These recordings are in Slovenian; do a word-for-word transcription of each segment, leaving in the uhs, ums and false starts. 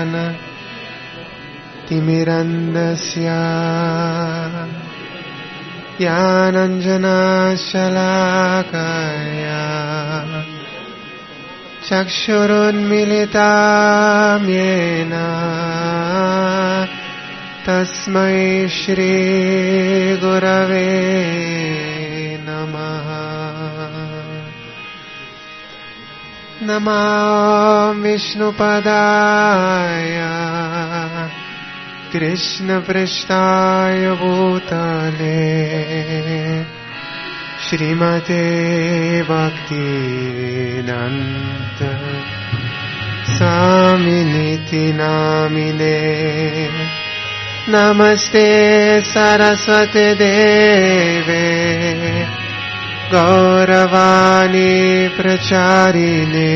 ज्ञानतिमिरन्धस्य ज्ञानाञ्जनशलाकया चक्षुरुन्मिलितं येन तस्मै श्रीगुरवे नमः। नमो विष्णुपदाय कृष्णपृष्ठाय भूतले श्रीमते भक्तिवेदान्त स्वामिनिति नामिने। नमस्ते सरस्वती देवे गौरवाणी प्रचारिणे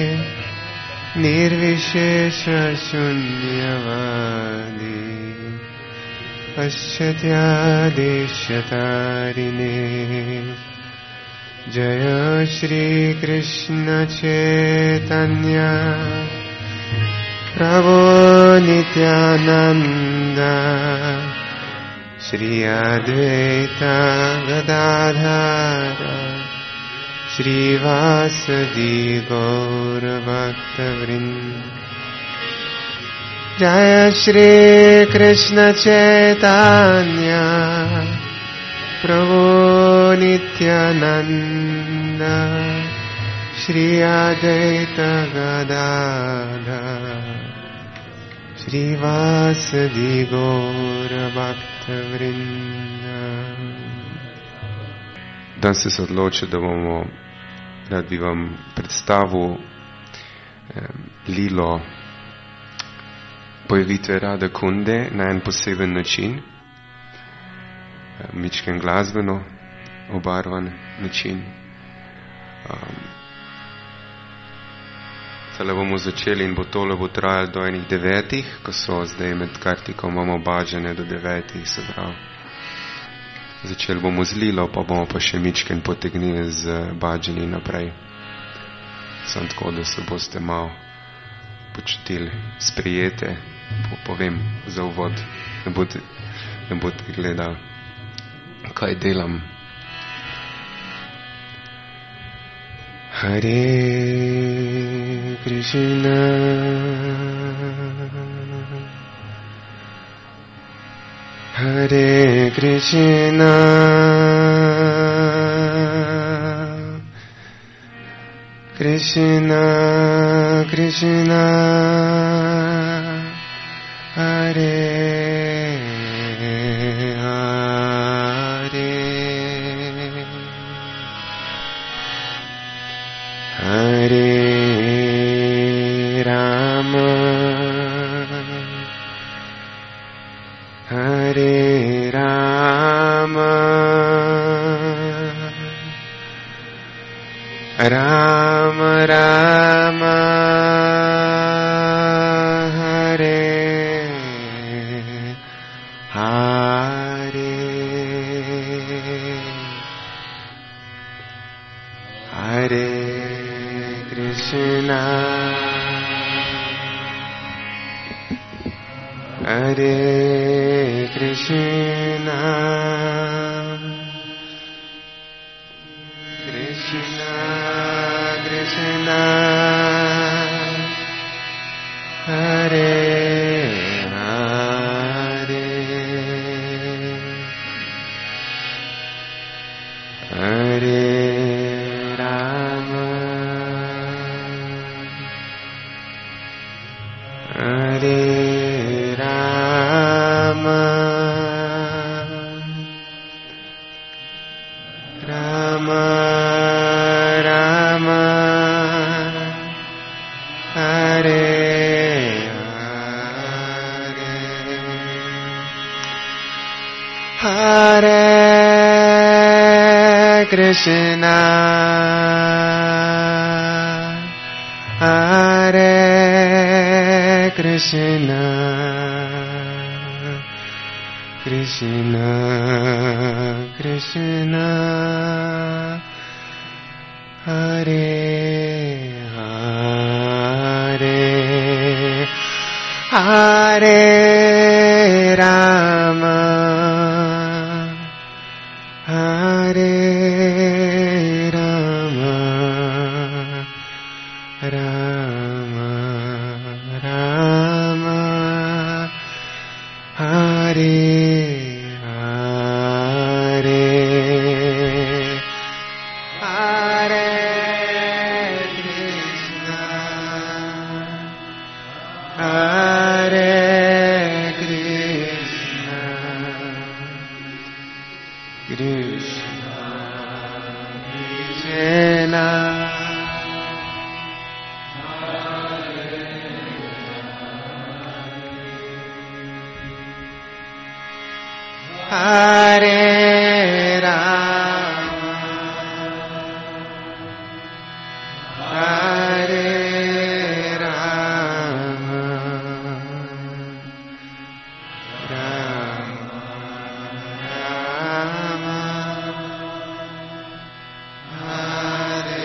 निर्विशेष शून्यवादी पश्चात्यादेशतारिणे। जय श्री कृष्ण चैतन्य प्रभु नित्यानंद श्री अद्वैत गदाधर श्रीवासदि गौर भक्तवृंद। जय श्री कृष्ण चैतन्य प्रभु नित्यानंद श्री अद्वैत गदाधर श्रीवासदि गौर भक्तवृंद। Danes sem se odločil, da bomo, rad bi vam predstavil eh, lilo pojavitve Radha Kunde na en poseben način, eh, mičken glasbeno obarvan način. Um, tale bomo začeli in bo tole bo trajalo do enih devetih, ko so zdaj med Kartikom imamo bađene do devetih, se pravi. Začeli bomo z lilo, pa bomo pa še mičken potegnili z bađeni naprej. Sam tako, da se boste malo počutili sprijete, po, povem za uvod, ne boste, ne boste gledali, kaj delam. Hare Krishna, Hare Krishna, Krishna Krishna, Hare Hare, Hare Rama, Hare Rama, Rama Rama, Hare Hare, Hare Krishna, Hare Krishna, Krishna Krishna, Hare Hare, Hare Rama, Hare Rama, Rama Rama, Hare Hare, Hare Krishna, Hare Krishna, Krishna Krishna, Hare Hare, Hare Rama, Hare Rama, Rama Rama, Hare Hare, Hare Krishna, Hare Krishna, Krishna Krishna, Hare Rama, Hare Rama, Rama Rama, Hare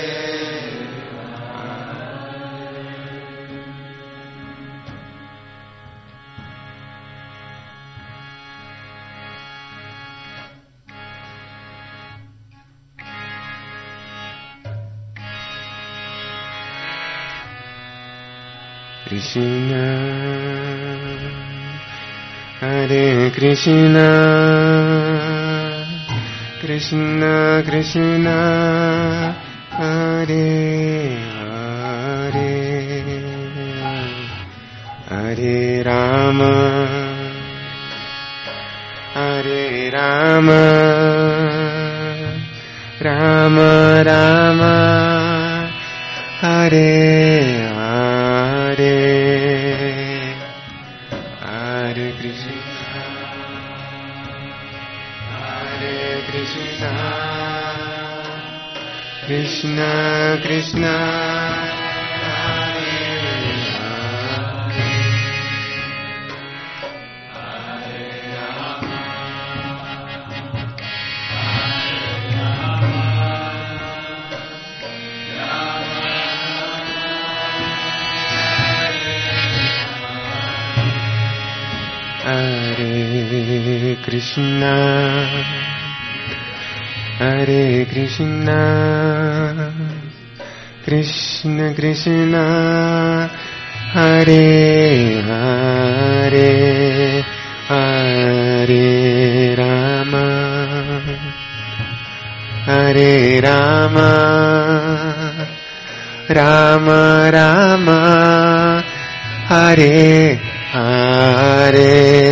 Krishna, Hare Krishna, Krishna Krishna, Hare Hare, Hare Rama, Hare Rama, Rama Rama, Hare Hare, Hare Krishna, Hare Krishna, Krishna Krishna, Hare Hare, Hare Rama, Hare Krishna, Hare Krishna, Krishna Krishna, Hare Hare, Hare Rama, Hare Rama, Rama Rama, Hare Hare,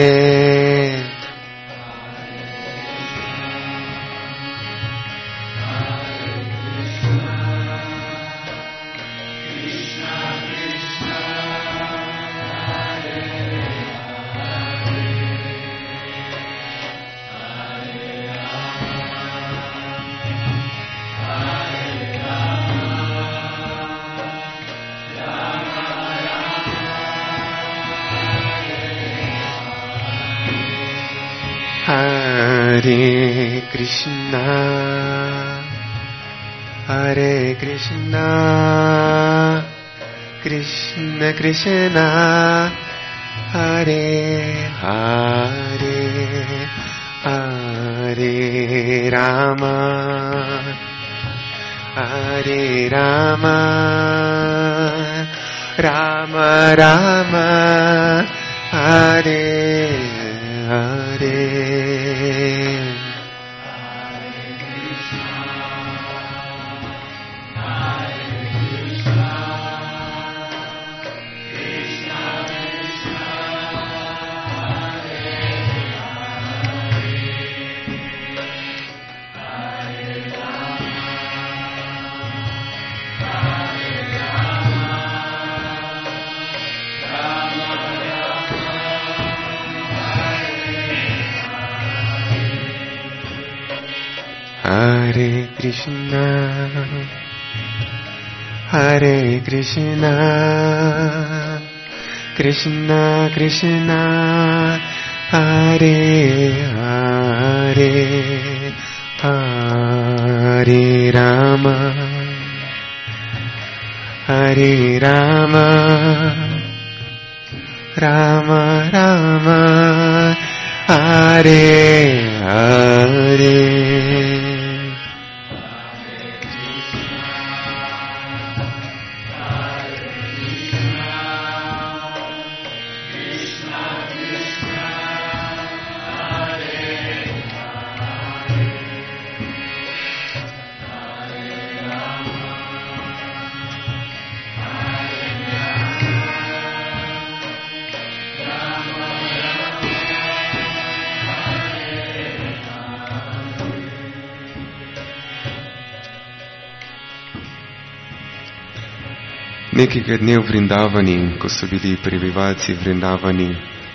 Hare Krishna, Hare Krishna, Krishna Krishna, Hare Hare, Hare Rama, Hare Rama, Rama Rama, Hare Hare, Hare Krishna, Hare Krishna, Krishna Krishna, Hare Hare, Hare Rama, Hare Rama, Rama Rama, Hare Hare. Nekega dne v Vrindavani, ko so bili prebivalci Vrindavani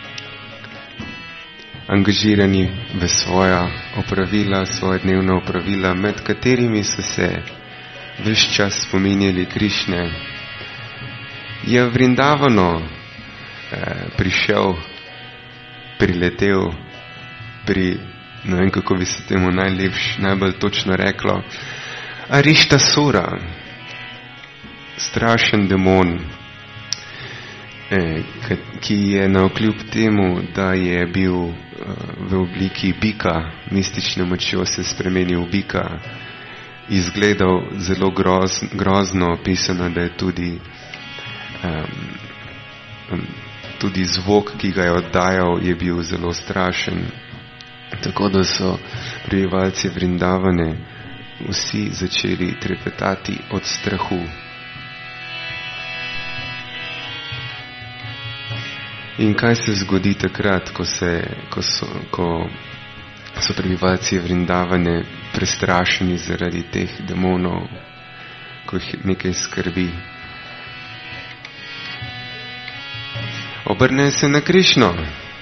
angažirani v svoja opravila, svoje dnevna opravila, med katerimi so se ves čas spominjali Krišne, je v Vrindavano eh, prišel, priletel, pri, ne vem kako bi se temu najlepš, najbolj točno reklo, Arištasura, strašen demon, eh, ki je navkljub temu, da je bil eh, v obliki bika, mistične močjo se spremenil v bika, izgledal zelo groz, grozno, pisano, da je tudi um, tudi zvok, ki ga je oddajal, je bil zelo strašen. Tako da so prebivalci Vrindavane vsi začeli trepetati od strahu. In kaj se zgodi takrat, ko, se, ko, so, ko so prebivalci Vrindavane prestrašeni zaradi teh demonov, ko jih nekaj skrbi? Obrne se na Krišno.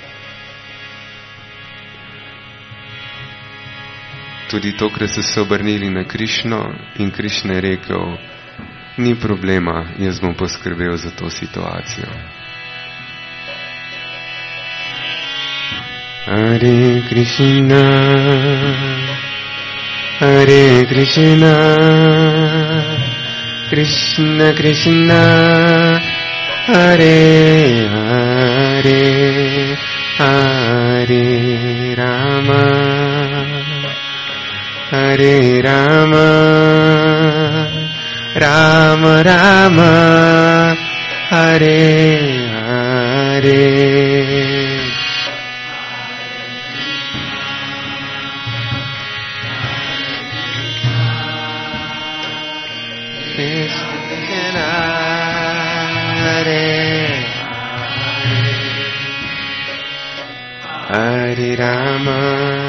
Tudi tokrat so se obrnili na Krišno in Krišna je rekel, ni problema, jaz bom poskrbel za to situacijo. Hare Krishna, Hare Krishna, Krishna Krishna, Hare Hare, Hare Rama, Hare Rama, Rama Rama, Hare Hare. Hare Rama,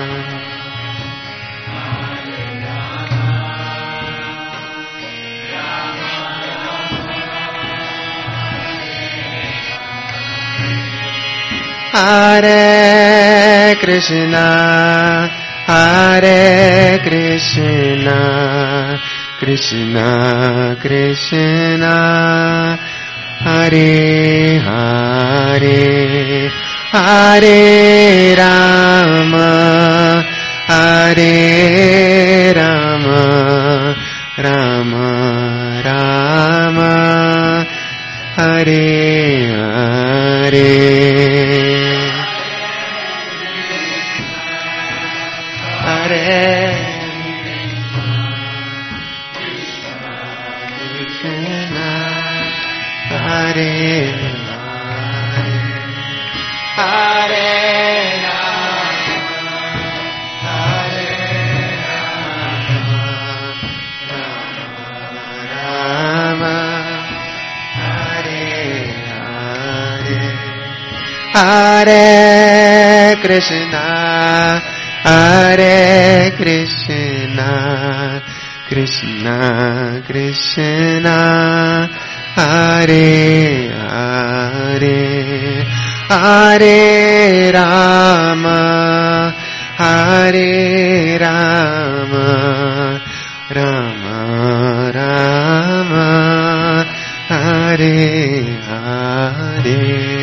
Hare Krishna, Hare Krishna, Krishna Krishna, Hare Hare, Hare Rama, Hare Rama, Rama Rama, Hare Hare. Hare Krishna, Hare Hare Hare Krishna, Hare Krishna, Krishna Krishna, Hare Hare, Hare Rama, Hare Rama, Rama Rama, Hare Hare.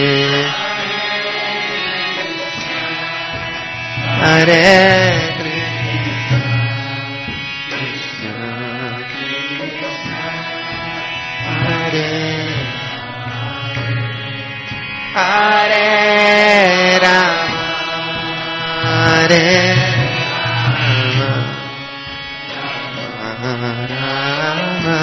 Hare Krishna, Krishna, Hare Hare Rama, Hare Rama, Rama,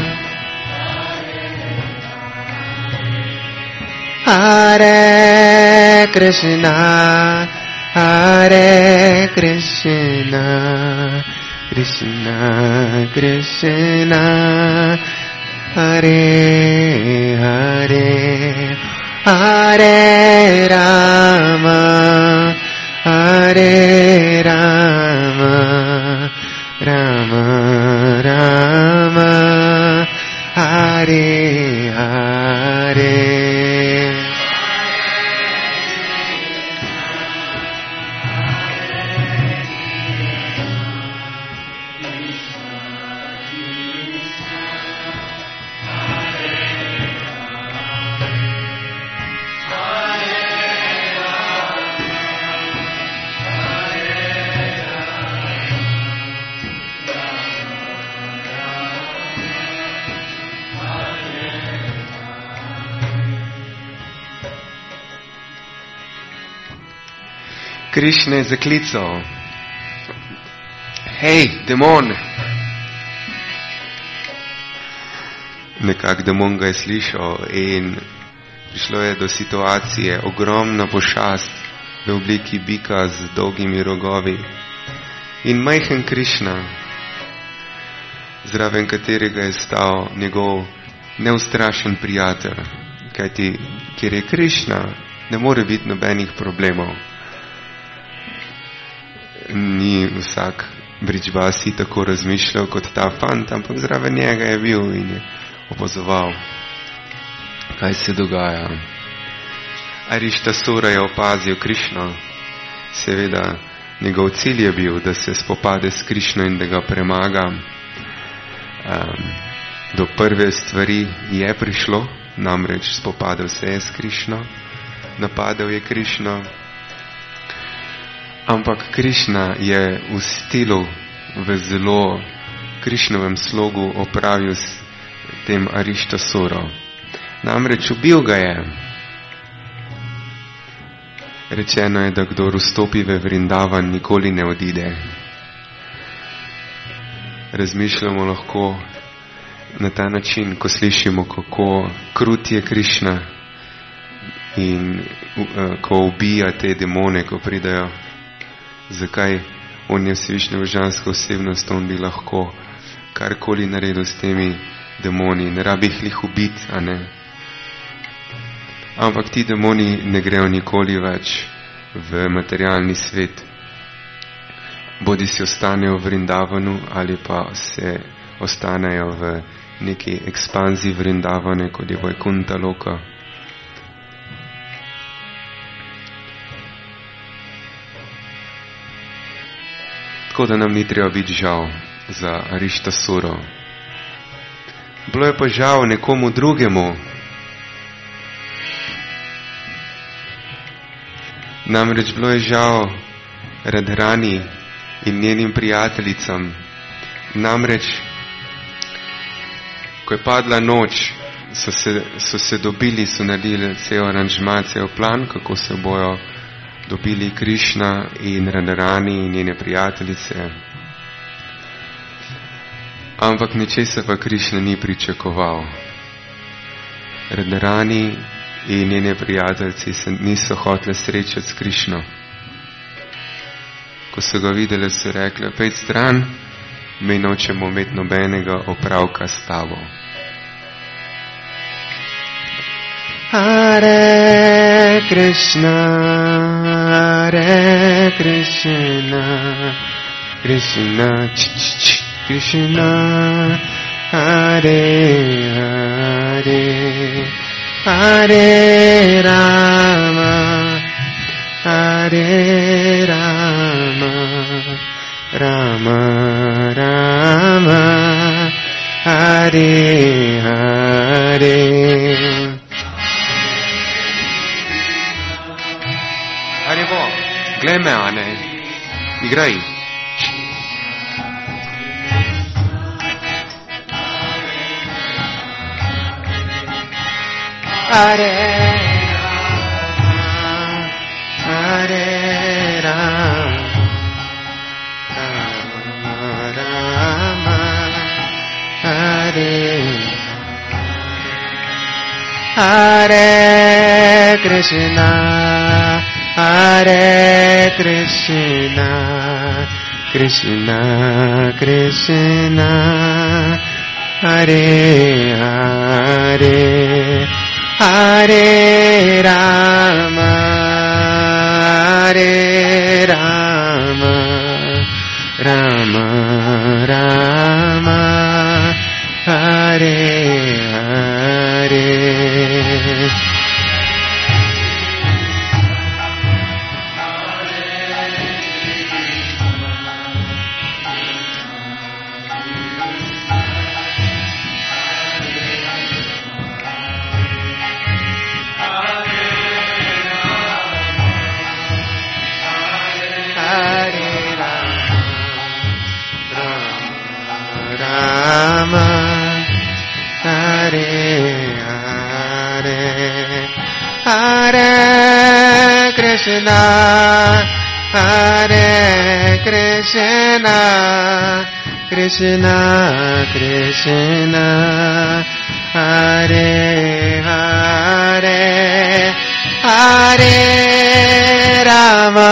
Hare Krishna, Hare Krishna, Krishna Krishna, Hare Hare, Hare Rama, Hare Rama, Rama Rama, Hare Hare. Krišna je zaklical: hej, demon! Nekak demon ga je slišal in prišlo je do situacije, ogromna pošast v obliki bika z dolgimi rogovi in majhen Krišna, zraven katerega je stal njegov neustrašen prijatelj, kajti kjer je Krišna, ne more biti nobenih problemov. Ni vsak Bridžbasi tako razmišljal kot ta fant, ampak zraven njega je bil in je opazoval, kaj se dogaja. Arištasura je opazil Krišno. Seveda, njegov cilj je bil, da se spopade s Krišno in da ga premaga. Um, do prve stvari je prišlo, namreč spopadel se je s Krišno, napadel je Krišno, ampak Krišna je v stilu, v zelo Krišnovem slogu opravil s tem Arištasuro. Namreč ubil ga je. Rečeno je, da kdor vstopi v Vrindavan, nikoli ne odide. Razmišljamo lahko na ta način, ko slišimo, kako krut je Krišna in uh, ko ubija te demone, ko pridajo. Zakaj? On je vsevišnjevožanska osebnost, on bi lahko karkoli naredil s temi demoni. Ne rabi jih ubiti, a ne? Ampak ti demoni ne grejo nikoli več v materialni svet. Bodi si ostanejo v Vrindavanu ali pa se ostanejo v neki ekspanziji Vrindavane, kot je Vajkunta Loka. Tako da nam ni treba biti žal za Arištasuro. Bilo je pa žal nekomu drugemu. Namreč bilo je žal Radharani in njenim prijateljicam. Namreč, ko je padla noč, so se, so se dobili, so naredili cel aranžma, cel plan, kako se bojo dobili Krišna in Radharani in njene prijateljice. Ampak ničesar pa Krišna ni pričakoval. Radharani in njene prijateljice se niso hotele srečati s Krišno. Ko so ga videli, so rekli, pejt stran, mi nočemo imeti nobenega opravka s tabo. Hare Krishna, Hare Krishna, Krishna, ch, ch, ch, Krishna, Hare Hare, Hare Rama, Hare Rama, Rama Rama, Hare Hare. Haribo, glej me, a ne, igraj. Hare Hare Krishna, Hare Krishna, Krishna Krishna, Hare Hare, Hare Rama, Hare Rama, Rama Rama, Hare Hare. Hare Krishna, Hare Krishna, Krishna Krishna, Hare Hare, Hare Rama,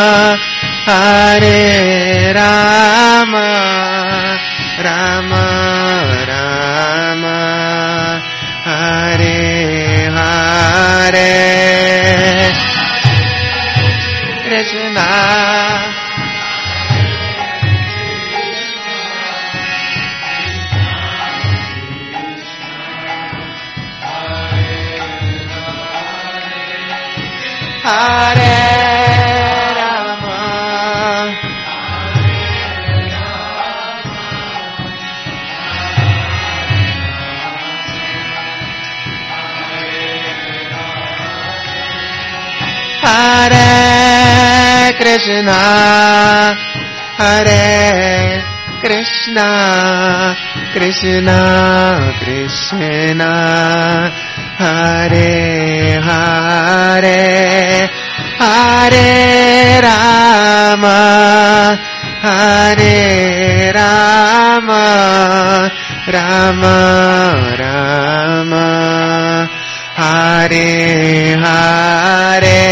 Hare Rama, Rama Rama, Hare Hare. Krishna, Hare Rama, Hare Krishna, Hare Krishna, Krishna Krishna, Hare Hare, Hare Rama, Hare Rama, Rama Rama, Hare Hare.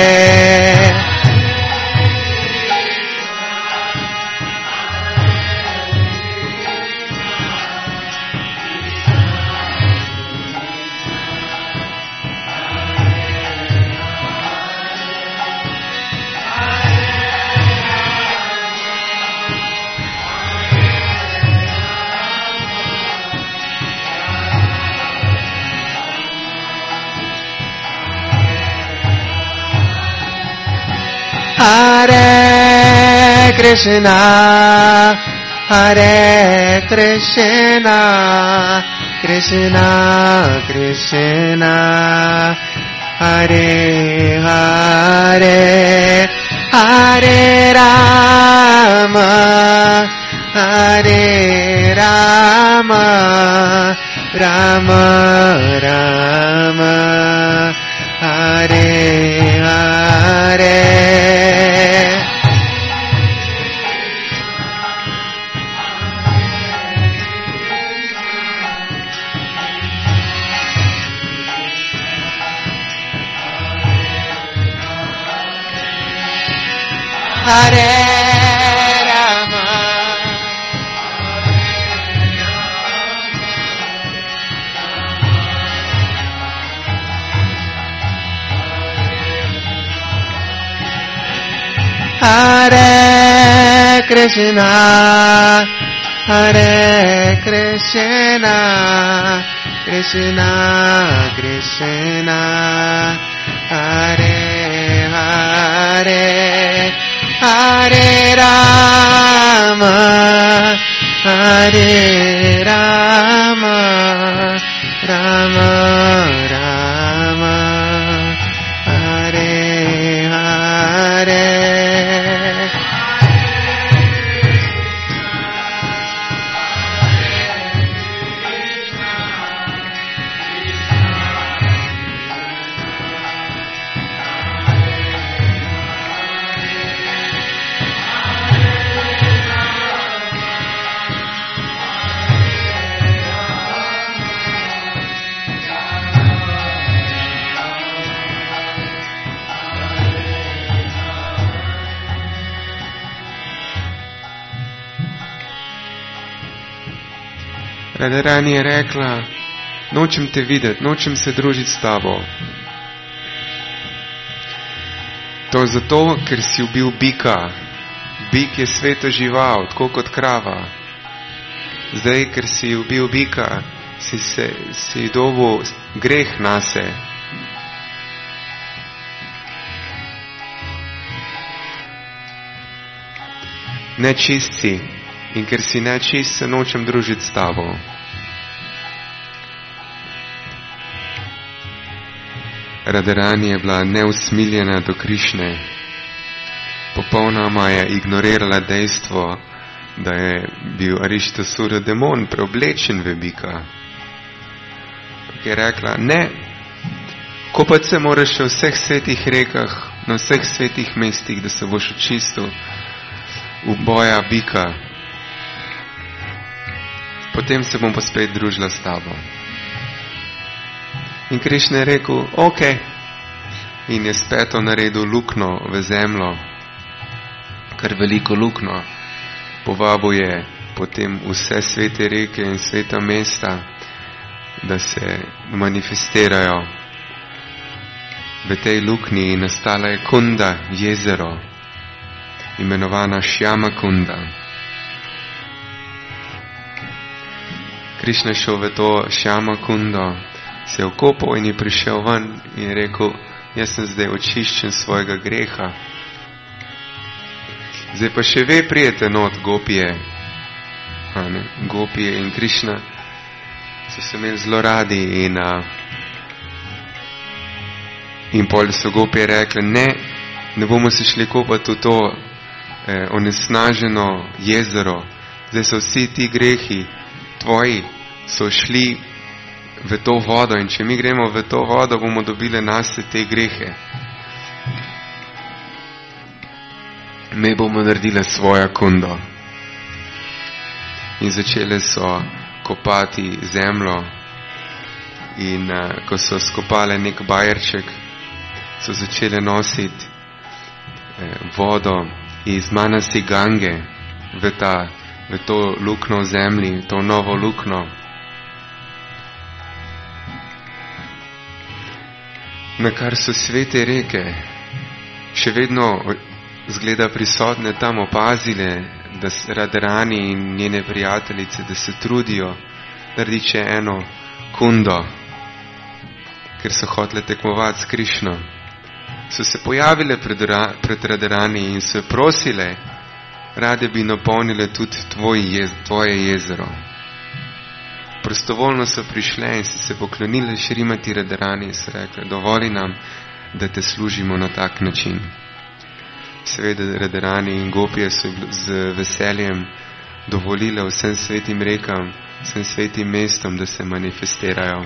Hare Krishna, Hare Krishna, Krishna Krishna, Hare Hare, Hare Rama, Hare Rama, Rama Rama, Hare Hare. Hare Rama, Hare Krishna, Hare Krishna, Krishna Krishna, Hare Hare, Hare Rama, Hare Rama, Rama Rama, Hare Hare. Radharani je rekla, nočem te videti, nočem se družiti s tabo. To zato, ker si ubil bika. Bik je sveta žival, tako kot krava. Zdaj, ker si ubil bika, si, se, si dobil greh nase. Nečist si. In ker si nečist, se nočem družiti s tabo. Radharani je bila neusmiljena do Krišne. Popolnoma je ignorirala dejstvo, da je bil Arištasura demon preoblečen v bika. Je rekla, ne, kopati se moraš v vseh svetih rekah, na vseh svetih mestih, da se boš očistil v boja bika. Potem se bom pa spet družila s tabo. In Krišna je rekel, ok. In je speto naredil lukno v zemljo, kar veliko lukno. Povabil je potem vse svete reke in sveta mesta, da se manifestirajo v tej lukni, in nastala je Kunda, jezero, imenovana Šjama Kunda. Krišna je šel v to Šjama Kundo, se je okopal in je prišel ven in je rekel, jaz sem zdaj očiščen svojega greha. Zdaj pa še ve prijete not gopije. Ne, gopije in Krišna so se imeli zelo radi in, a, in pol so gopije rekli, ne, ne bomo se šli kopati v to eh, onesnaženo jezero. Zdaj so vsi ti grehi tvoji, so šli v to vodo, in če mi gremo v to vodo, bomo dobili nase te grehe. Mi bomo naredili svojo kundo. In začeli so kopati zemljo, in uh, ko so skopali nek bajerček, so začeli nositi eh, vodo iz Manasi Gange v, ta, v to lukno v zemlji, to novo lukno. Na kar so svete reke še vedno zgleda prisotne tam opazile, da se Radharani in njene prijateljice, da se trudijo narediti še eno kundo, ker so hotele tekmovati s Krišno. So se pojavile pred, pred Radharani in so prosile, rade bi napolnile tudi tvoj jez, tvoje jezero. Prostovoljno so prišle in so se poklonile Šrimati Radharani in so rekli, dovoli nam, da te služimo na tak način. Seveda Radharani in gopije so z veseljem dovolile vsem svetim rekam, vsem svetim mestom, da se manifestirajo.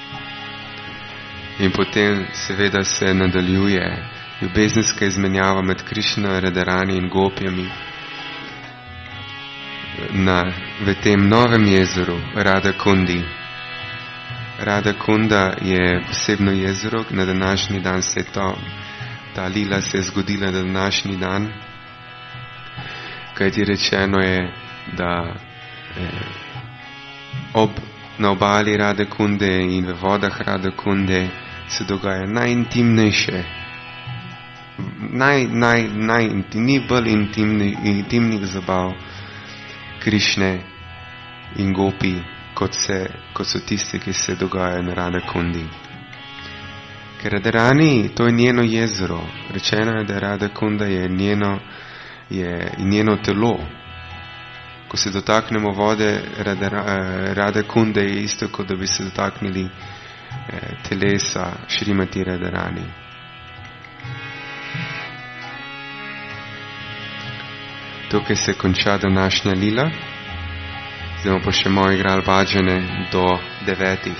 In potem seveda se nadaljuje ljubezenska izmenjava med Krišno, Radharani in gopijami na, v tem novem jezeru Radha Kundi. Radha Kunda je posebno jezero, na današnji dan se to, ta lila se je zgodila na današnji dan, kajti rečeno je, da eh, ob, na obali Radha Kunde in v vodah Radha Kunde se dogaja najintimnejše, naj, naj, naj, ni bolj intimni, intimnih zabav Krišne in gopi, kot, se, kot so tiste, ki se dogajajo na Radha Kundi. Ker Radharani, to je njeno jezero. Rečeno je, da Radha Kunda je njeno, je njeno telo. Ko se dotaknemo vode Radha Kunde, je isto, kot da bi se dotaknili eh, telesa Šrimati Radharani. Tukaj se konča današnja lila. Zdaj bomo pa še malo igrali bhađane do devetih.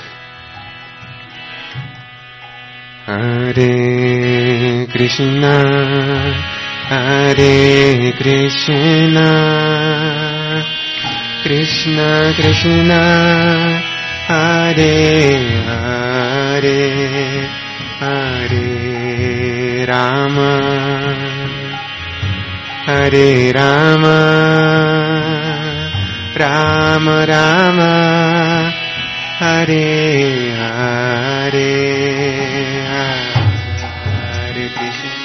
Hare Krishna, Hare Krishna, Krishna Krishna, Hare Hare, Hare Rama, Hare Rama, Ram Rama Hare Hare Hare Krishna